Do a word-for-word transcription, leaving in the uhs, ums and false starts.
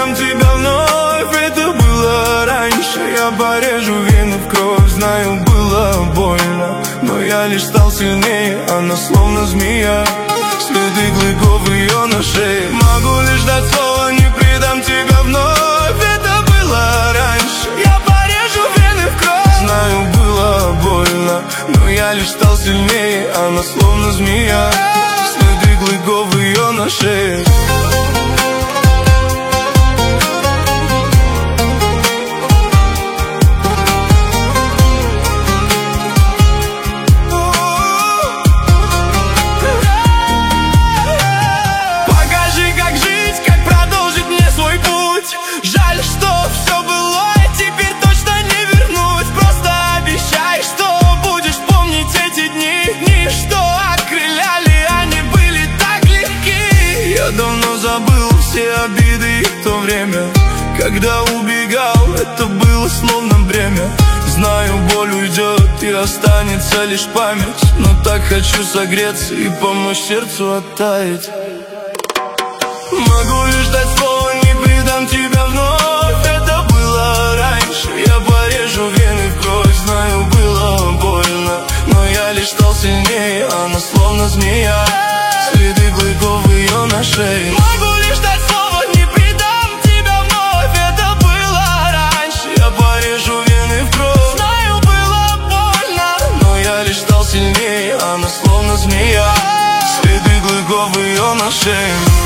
предам тебя вновь. Это было раньше. Я порежу вены в кровь. Знаю, было больно, но я лишь стал сильнее. Она словно змея, следы клыков ее на шее. Могу лишь дать слово, не предам тебя вновь. Это было раньше. Я порежу вены в кровь. Знаю, было больно, но я лишь стал сильнее. Она словно змея, следы клыков ее на шее. Жаль, что все было и теперь точно не вернуть. Просто обещай, что будешь помнить эти дни. Дни, что окрыляли, они были так легки. Я давно забыл все обиды и то время, когда убегал, это было словно бремя. Знаю, боль уйдет и останется лишь память, но так хочу согреться и помочь сердцу оттаять. Могу лишь дать слово, не предам тебя вновь. Это было раньше. Я порежу вены в кровь. Знаю, было больно, но я лишь стал сильнее. Она словно змея, следы клыков ее на шее. Могу лишь дать слово, не предам тебя вновь. Это было раньше. Я порежу вены в кровь. Знаю, было больно, но я лишь стал сильнее. Она словно змея, следы клыков ее на шее.